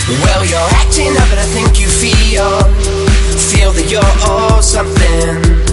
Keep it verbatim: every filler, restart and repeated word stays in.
Well, you're acting up and I think you feel Feel that you're all something.